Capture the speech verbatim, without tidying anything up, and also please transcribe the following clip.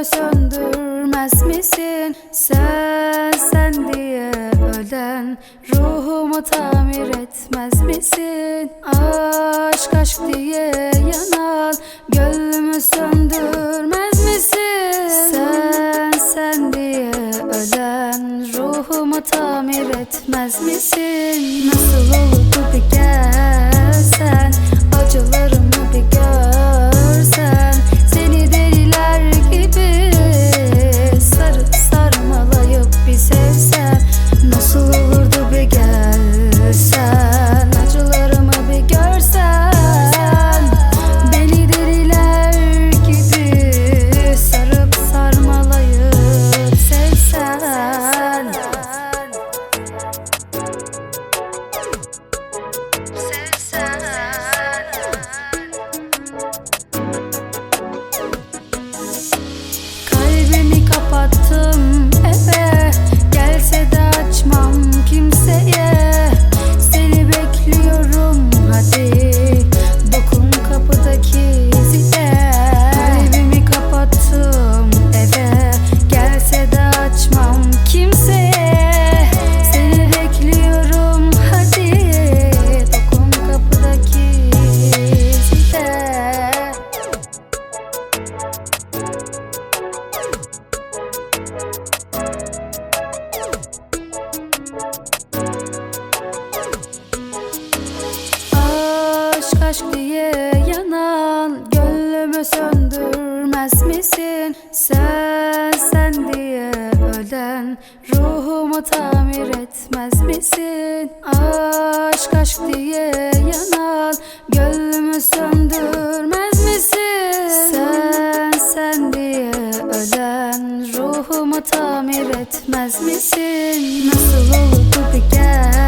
söndürmez misin? Sen sen diye ölen ruhumu tamir etmez misin? Aşk aşk diye yanan gönlümü söndürmez misin? Sen sen diye ölen ruhumu tamir etmez misin? Nasıl olurdu bir gelsen, acılarımı bir görsen, seni deliler gibi sarıp sarmalayıp bir sevsen. Nasıl olurdu bir gelsen, acılarımı bir görsen, beni deliler gibi sarıp sarmalayıp sevsen. Kalbimi kapattım eve, gelse de açmam kimseye. Seni bekliyorum, hadi dokun kapıdaki zile. Kalbimi kapattım eve, gelse de açmam kimseye. Seni bekliyorum, hadi dokun kapıdaki zile. Aşk aşk diye yanan gönlümü söndürmez misin? Sen sen diye ölen ruhumu tamir etmez misin? Aşk aşk diye yanan gönlümü söndürmez misin? Sen sen diye ölen ruhumu tamir etmez misin? Nasıl olurdu bir gel